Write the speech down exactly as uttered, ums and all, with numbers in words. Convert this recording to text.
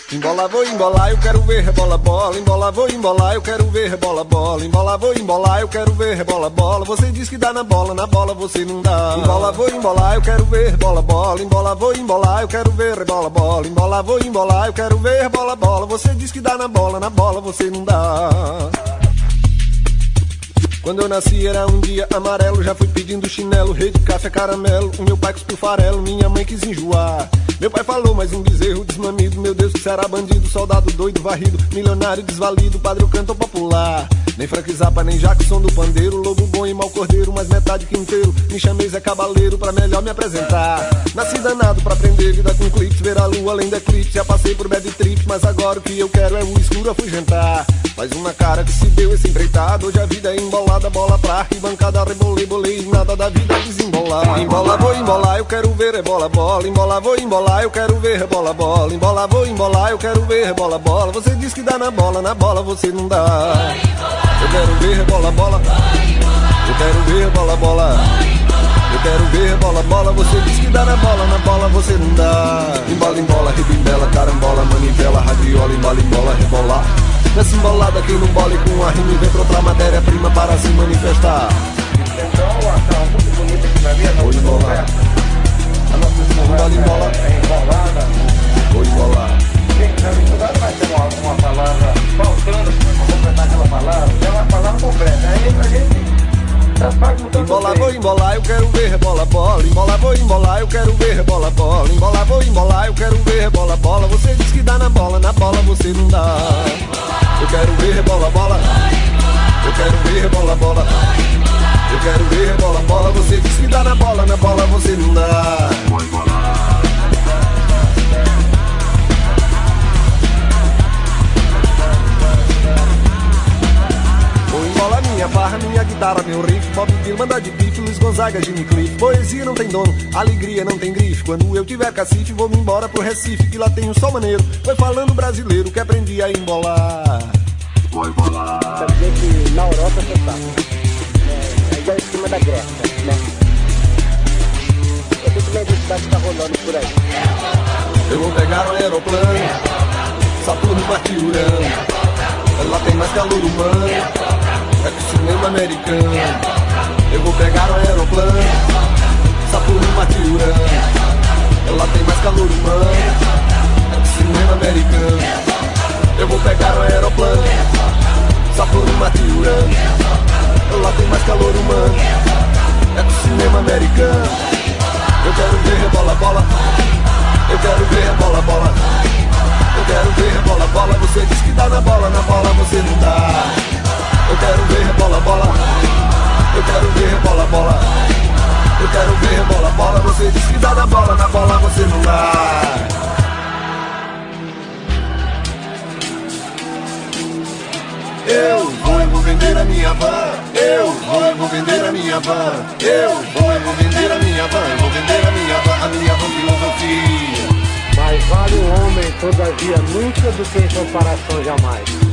Embola, vou embolar, eu quero ver rebola bola. Embola, vou embolar, eu quero ver rebola bola. Embola, vou embolar, eu quero ver rebola bola. Você diz que dá na bola, na bola você não dá. Embola, vou embolar, eu quero ver rebola bola. Embola, vou embolar, eu quero ver rebola bola. Embola, vou embolar, eu quero ver rebola bola. Você diz que dá na bola, na bola você não dá. Quando eu nasci era um dia amarelo, já fui pedindo chinelo, rede, café, caramelo. O meu pai cuspiu farelo, minha mãe quis enjoar. Meu pai falou, mas um bezerro desmamido, meu Deus, que será bandido, soldado doido, varrido, milionário desvalido, padre o cantor popular. Nem Frank Zappa, nem Jackson do pandeiro, lobo bom e mau cordeiro, mas metade que inteiro. Me chamei Zé Cabaleiro pra melhor me apresentar. Nasci danado pra aprender vida com clips, ver a lua além da eclipse. Já passei por bad trip, mas agora o que eu quero é o escuro afugentar. Faz uma cara que se deu esse empreitado, hoje a vida é embolada, bola pra arquibancada, rebolei, bolei, nada da vida desembolar. Embola, vou embolar, eu quero ver rebola bola. Embola, vou embolar, eu quero ver rebola bola. Embola, vou embolar, eu quero ver rebola bola. Você diz que dá na bola, na bola você não dá. Eu quero ver rebola bola. Eu quero ver rebola bola. Eu quero ver bola, bola, você diz que dá na bola, na bola você não dá. Embola, embola, ribimbela, carambola, manivela, radiola, embola, embola, rebolar. Nessa embolada quem não bole com a rima e vem pra outra matéria-prima para se manifestar. Então, uma muito bonita aqui na minha, vou embolar. A nossa embola, embola é embolada. Vou embolar. Quem sabe estudar vai ter uma, uma palavra faltando para completar aquela palavra. É uma palavra completa, aí a gente... Embola, vou embolar, eu quero ver rebola bola. Embola, vou embolar, eu quero ver rebola bola. Embola, vou embolar, eu quero ver rebola bola. Você diz que dá na bola, na bola você não dá. Eu quero ver rebola bola. Eu quero ver rebola bola. Eu quero ver rebola bola. Você diz que dá na bola, na bola você não dá. Embola minha barra, minha guitarra, meu riff. Bob Dylan, manda de pife, Luiz Gonzaga, Jimmy Cliff. Poesia não tem dono, alegria não tem grife. Quando eu tiver cacife, vou-me embora pro Recife, que lá tem um sol maneiro. Foi falando brasileiro que aprendi a embolar. Vou embolar. Quer dizer que na Europa você tá é, é igual em cima da Grécia, né? Eu tenho que meditar que tá rolando por aí. Eu vou pegar um aeroplano, Saturno, Marte, Urano. Lá tem mais calor humano, é que o cinema americano. Eu vou pegar um aeroplano, Saturno, Marte, Urano. Lá tem mais calor humano, é que o cinema americano. Eu vou pegar um aeroplano, Saturno, Marte, Urano. Lá tem mais calor humano, é que o cinema americano. Eu quero ver rebola bola. Eu quero ver bola bola. Eu quero ver bola, bola, você diz que dá na bola, na bola você não dá. Eu quero ver bola, bola. Eu quero ver bola, bola. Eu quero ver bola, bola, você diz que dá na bola, na bola você não dá. Eu vou, eu vou vender a minha van. Eu vou, eu vou vender a minha van. Eu vou, eu vou vender a minha van. Eu vou vender a minha van, a minha van filosofia. Mais vale um homem, todavia, nunca do que em comparação jamais.